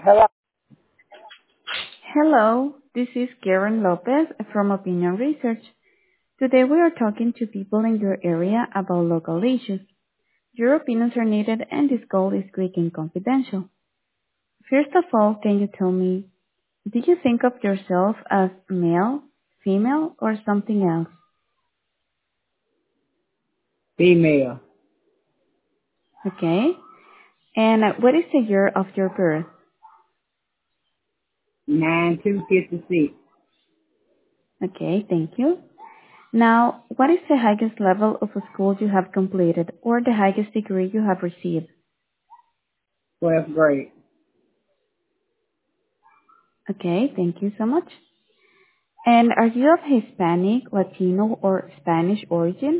Hello. Hello, this is Karen Lopez from Opinion Research. Today we are talking to people in your area about local issues. Your opinions are needed and this call is quick and confidential. First of all, can you tell me, do you think of yourself as male, female, or something else? Female. Okay. And what is the year of your birth? 9256. Okay, thank you. Now, what is the highest level of a school you have completed or the highest degree you have received? 12th grade. Okay, thank you so much. And are you of Hispanic, Latino, or Spanish origin?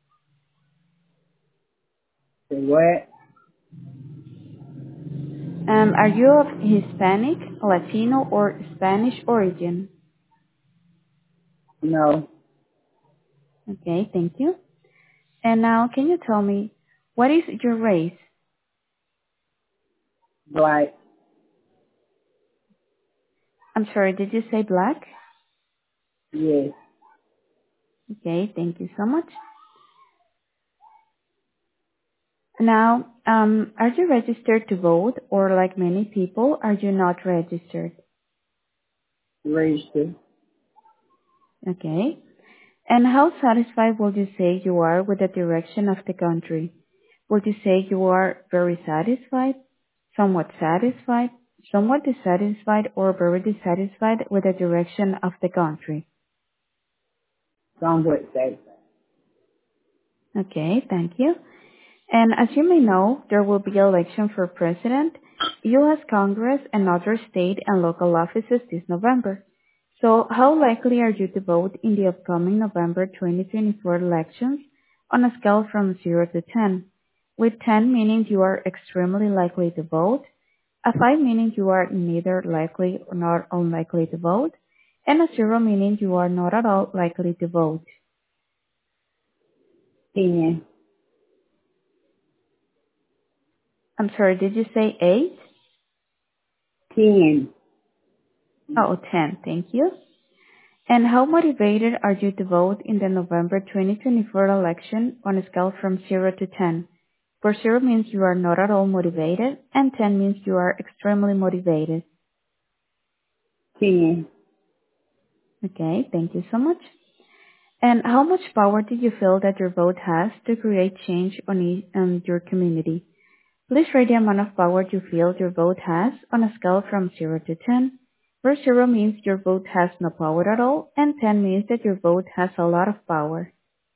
Say what? Are you of Hispanic, Latino, or Spanish origin? No. Okay, thank you. And now, can you tell me, what is your race? Black. I'm sorry, did you say black? Yes. Okay, thank you so much. Now, are you registered to vote, or like many people, are you not registered? Registered. Okay. And how satisfied would you say you are with the direction of the country? Would you say you are very satisfied, somewhat dissatisfied, or very dissatisfied with the direction of the country? Somewhat safe. Okay, thank you. And as you may know, there will be election for president, U.S. Congress, and other state and local offices this November. So how likely are you to vote in the upcoming November 2024 elections on a scale from 0 to 10? With 10 meaning you are extremely likely to vote, a 5 meaning you are neither likely or not unlikely to vote, and a 0 meaning you are not at all likely to vote. 10. I'm sorry, did you say 8? 10. Oh, 10, thank you. And how motivated are you to vote in the November 2024 election on a scale from 0 to 10? Where 0 means you are not at all motivated, and 10 means you are extremely motivated. 10. Okay, thank you so much. And how much power do you feel that your vote has to create change on your community? Please rate the amount of power you feel your vote has on a scale from 0 to 10, where 0 means your vote has no power at all, and 10 means that your vote has a lot of power.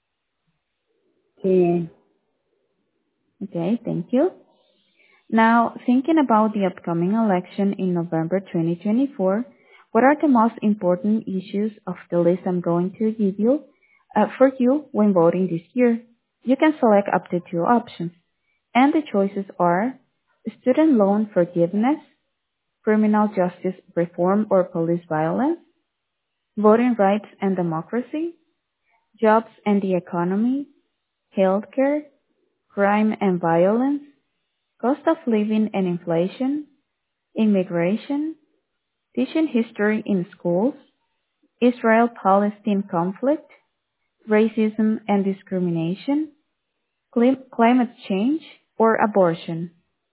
10. Okay, thank you. Now, thinking about the upcoming election in November 2024, what are the most important issues of the list I'm going to give you for you when voting this year? You can select up to 2 options, and the choices are student loan forgiveness, criminal justice reform or police violence, voting rights and democracy, jobs and the economy, healthcare, crime and violence, cost of living and inflation, immigration, teaching history in schools, Israel-Palestine conflict, racism and discrimination, climate change, or abortion.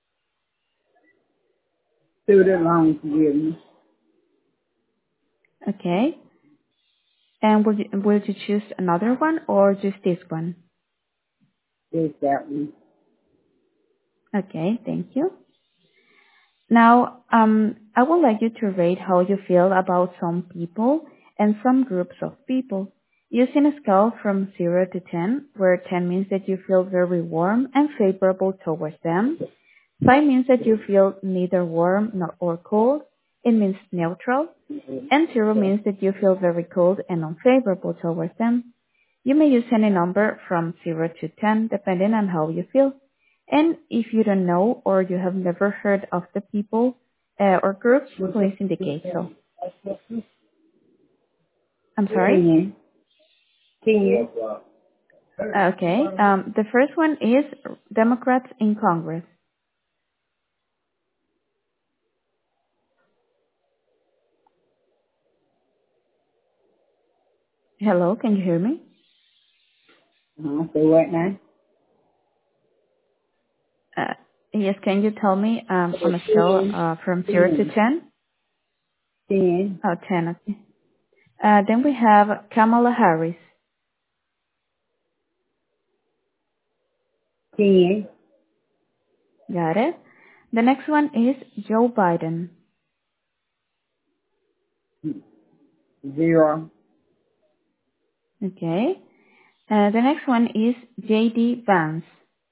Student loan forgiveness. Okay. And will you choose another one or just this one? Just that one. Okay, thank you. Now, I would like you to rate how you feel about some people and some groups of people using a scale from 0 to 10, where 10 means that you feel very warm and favorable towards them. 5 means that you feel neither warm nor or cold. It means neutral. And 0 means that you feel very cold and unfavorable towards them. You may use any number from 0 to 10 depending on how you feel. And if you don't know or you have never heard of the people or groups, please indicate so. I'm sorry? 10. 10. Okay. The first one is Democrats in Congress. Hello, can you hear me? Say what now? Uh, yes, can you tell me on a scale 10, from 0 to 10, 10? 10, Oh, 10, okay. Then we have Kamala Harris. 10, Got it. The next one is Joe Biden. 0, Okay. The next one is J.D. Vance.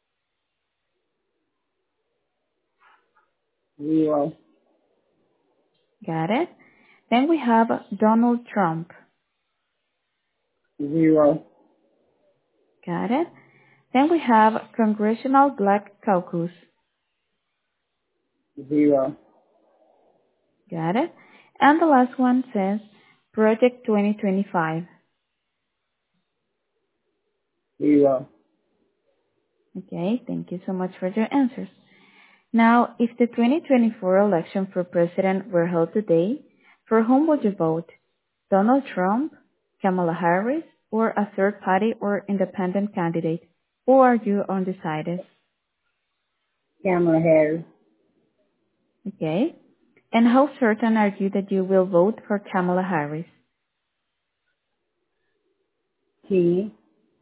0, Got it. Then we have Donald Trump. 0, Got it. Then we have Congressional Black Caucus. 0, Got it. And the last one says Project 2025. 0. Okay, thank you so much for your answers. Now, if the 2024 election for president were held today, for whom would you vote? Donald Trump, Kamala Harris, or a third party or independent candidate? Or are you undecided? Kamala Harris. Okay. And how certain are you that you will vote for Kamala Harris? 10,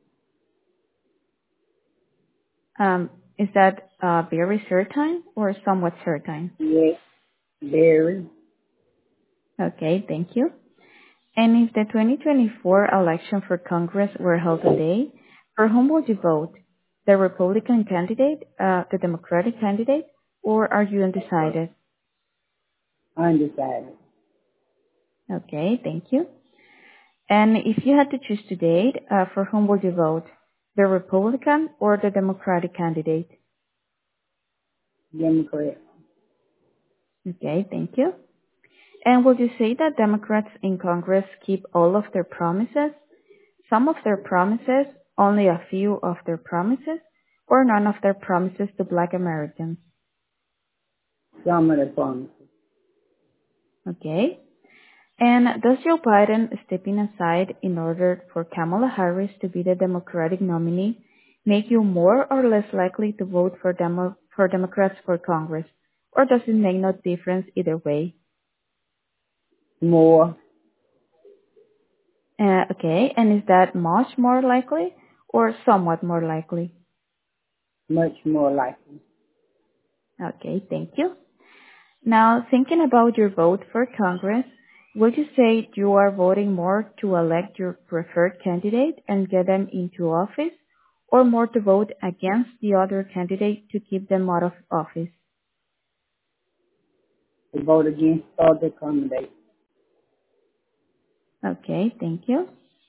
Is that very certain or somewhat certain? yes, very. Okay, thank you. And if the 2024 election for Congress were held today, for whom would you vote? The Republican candidate, the Democratic candidate, or are you undecided? Undecided. Okay, thank you. And if you had to choose today, for whom would you vote? The Republican or the Democratic candidate? Democrat. Okay, thank you. And would you say that Democrats in Congress keep all of their promises, some of their promises, only a few of their promises, or none of their promises to Black Americans? Some of the promises. Okay. And does Joe Biden stepping aside in order for Kamala Harris to be the Democratic nominee make you more or less likely to vote for Democrats for Congress? Or does it make no difference either way? More, Okay. And is that much more likely or somewhat more likely? much more likely. Okay. Thank you. Now, thinking about your vote for Congress, would you say you are voting more to elect your preferred candidate and get them into office, or more to vote against the other candidate to keep them out of office? To vote against other candidates. Okay, thank you.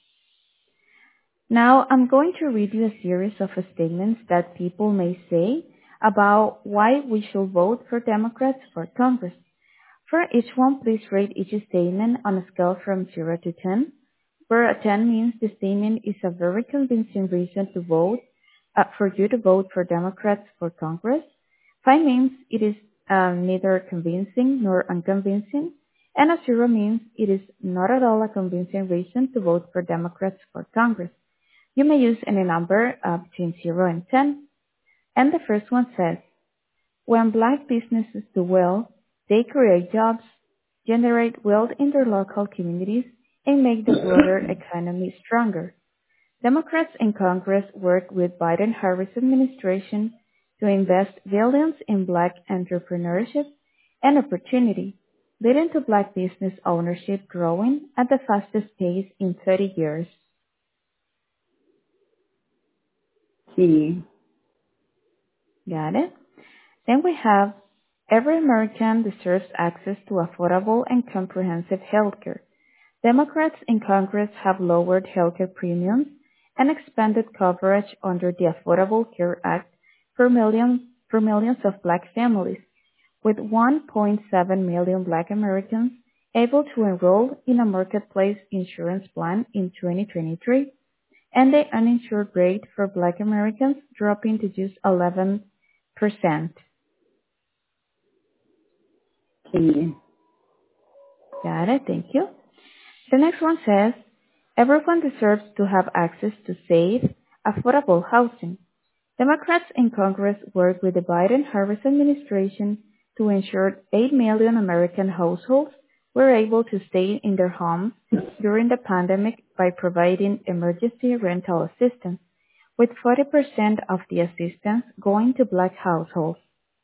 Now, I'm going to read you a series of statements that people may say about why we should vote for Democrats for Congress. For each one, please rate each statement on a scale from 0 to 10, where a 10 means the statement is a very convincing reason to vote, for you to vote for Democrats for Congress. 5 means it is neither convincing nor unconvincing, and a 0 means it is not at all a convincing reason to vote for Democrats for Congress. You may use any number between 0 and 10. And the first one says, when Black businesses do well, they create jobs, generate wealth in their local communities, and make the broader economy stronger. Democrats in Congress work with Biden-Harris administration to invest billions in Black entrepreneurship and opportunity, leading to Black business ownership growing at the fastest pace in 30 years. 10, Got it? Then we have every American deserves access to affordable and comprehensive health care. Democrats in Congress have lowered healthcare premiums and expanded coverage under the Affordable Care Act for millions of Black families, with 1.7 million Black Americans able to enroll in a marketplace insurance plan in 2023, and the uninsured rate for Black Americans dropping to just 11%. 10, Got it. Thank you. The next one says, Everyone deserves to have access to safe, affordable housing. Democrats in Congress worked with the Biden-Harris administration to ensure 8 million American households were able to stay in their homes during the pandemic by providing emergency rental assistance, with 40% of the assistance going to Black households.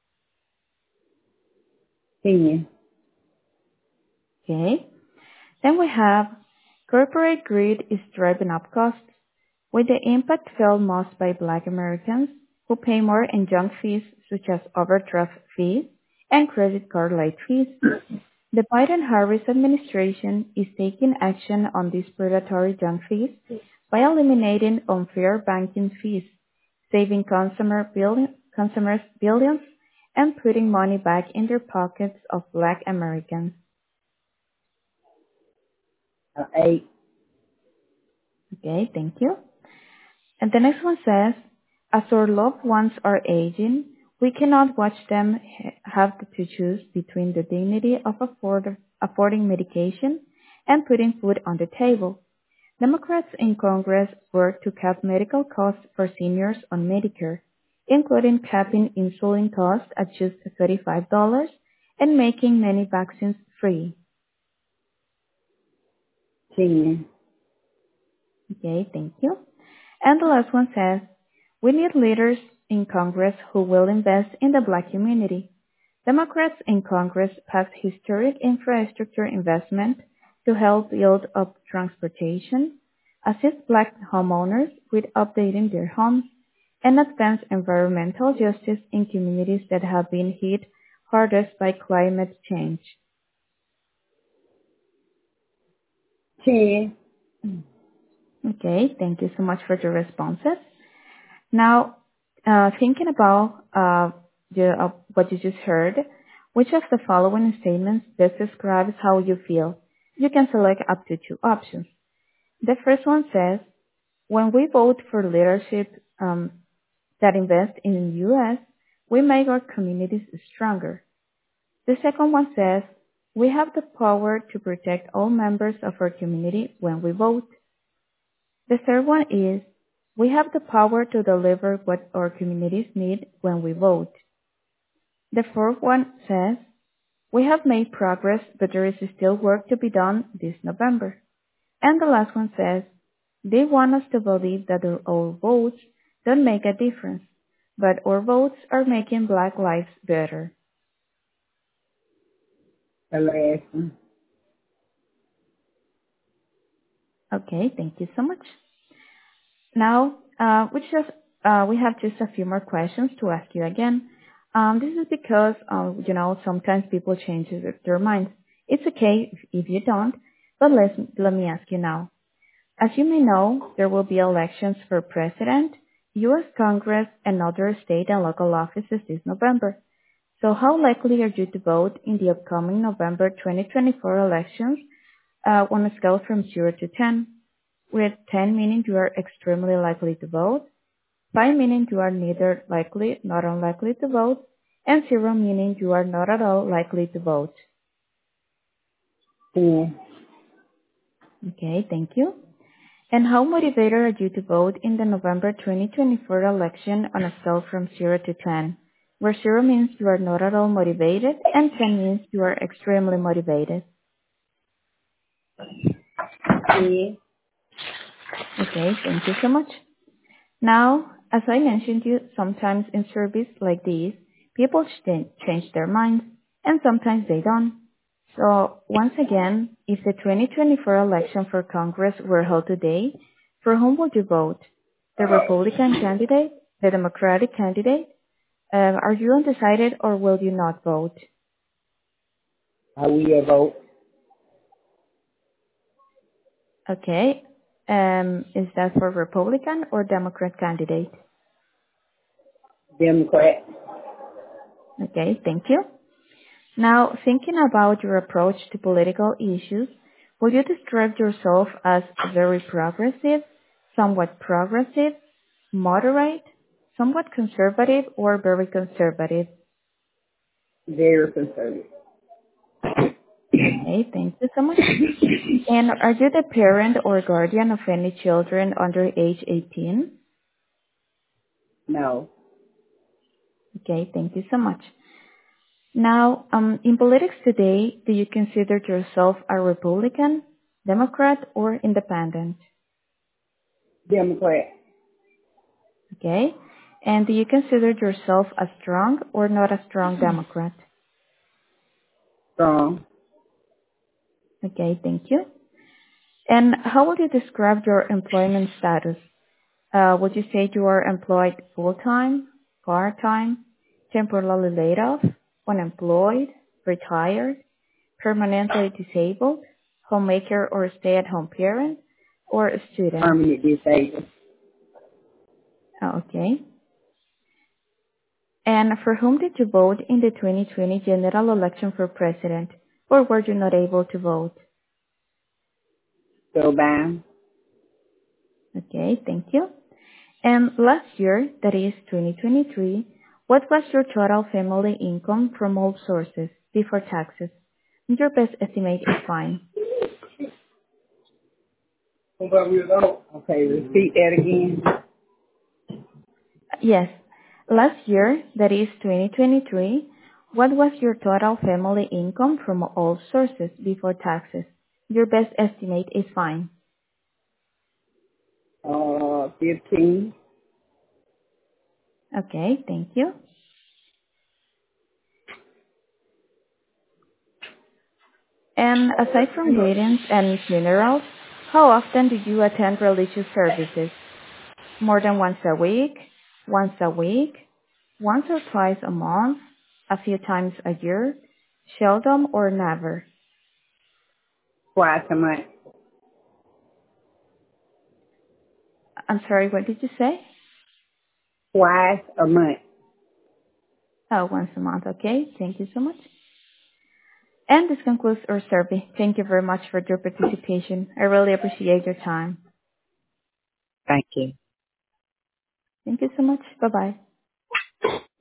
10. Okay. Then we have corporate greed is driving up costs, with the impact felt most by Black Americans who pay more in junk fees such as overdraft fees and credit card late fees. The Biden-Harris administration is taking action on these predatory junk fees by eliminating unfair banking fees, saving consumers billions, and putting money back in their pockets of Black Americans. 8. Okay, thank you. And the next one says, as our loved ones are aging, we cannot watch them have to choose between the dignity of affording medication and putting food on the table. Democrats in Congress work to cap medical costs for seniors on Medicare, including capping insulin costs at just $35 and making many vaccines free. 10. Okay, thank you. And the last one says, we need leaders in Congress who will invest in the Black community. Democrats in Congress passed historic infrastructure investment to help build up transportation, assist Black homeowners with updating their homes, and advance environmental justice in communities that have been hit hardest by climate change. 10. Okay, thank you so much for the responses. Now, thinking about what you just heard, which of the following statements best describes how you feel? You can select up to 2 options. The first one says, when we vote for leadership that invest in the U.S., we make our communities stronger. The second one says, we have the power to protect all members of our community when we vote. The third one is, we have the power to deliver what our communities need when we vote. The fourth one says, we have made progress, but there is still work to be done this November. And the last one says, they want us to believe that our votes don't make a difference, but our votes are making Black lives better. The last one. Okay, thank you so much. Now, we have just a few more questions to ask you again. This is because, sometimes people change their minds. It's okay if you don't, but let me ask you now. As you may know, there will be elections for president, U.S. Congress, and other state and local offices this November. So how likely are you to vote in the upcoming November 2024 elections on a scale from 0 to 10, with 10 meaning you are extremely likely to vote, 5 meaning you are neither likely nor unlikely to vote, and 0 meaning you are not at all likely to vote? 10. Okay, thank you. And how motivated are you to vote in the November 2024 election on a scale from 0 to 10, where 0 means you are not at all motivated and 10 means you are extremely motivated? 10. Okay, thank you so much. Now, as I mentioned you, sometimes in surveys like these, people change their minds, and sometimes they don't. So, once again, if the 2024 election for Congress were held today, for whom would you vote? The Republican candidate? The Democratic candidate? Are you undecided or will you not vote? I will vote. Okay. Is that for Republican or Democrat candidate? Democrat. Okay, thank you. Now, thinking about your approach to political issues, would you describe yourself as very progressive, somewhat progressive, moderate, somewhat conservative, or very conservative? Very conservative. Okay, thank you so much. And are you the parent or guardian of any children under age 18? No. Okay, thank you so much. Now, in politics today, do you consider yourself a Republican, Democrat, or Independent? Democrat. Okay. And do you consider yourself a strong or not a strong Democrat? Strong. Okay, thank you. And how would you describe your employment status? Would you say you are employed full-time, part-time, temporarily laid off, unemployed, retired, permanently disabled, homemaker or stay-at-home parent, or a student? Permanent disabled. Okay. And for whom did you vote in the 2020 general election for president, or were you not able to vote? Joe Biden. Okay, thank you. And last year, that is 2023, what was your total family income from all sources before taxes? Your best estimate is fine. Okay, repeat that again. Yes, last year, that is 2023, what was your total family income from all sources before taxes? Your best estimate is fine. 15. Okay, thank you. And aside from weddings and funerals, how often do you attend religious services? More than once a week, once a week, once or twice a month, a few times a year, seldom or never? Twice a month. I'm sorry, what did you say? Twice a month. Oh, once a month. Okay, thank you so much. And this concludes our survey. Thank you very much for your participation. I really appreciate your time. Thank you. Thank you so much. Bye-bye.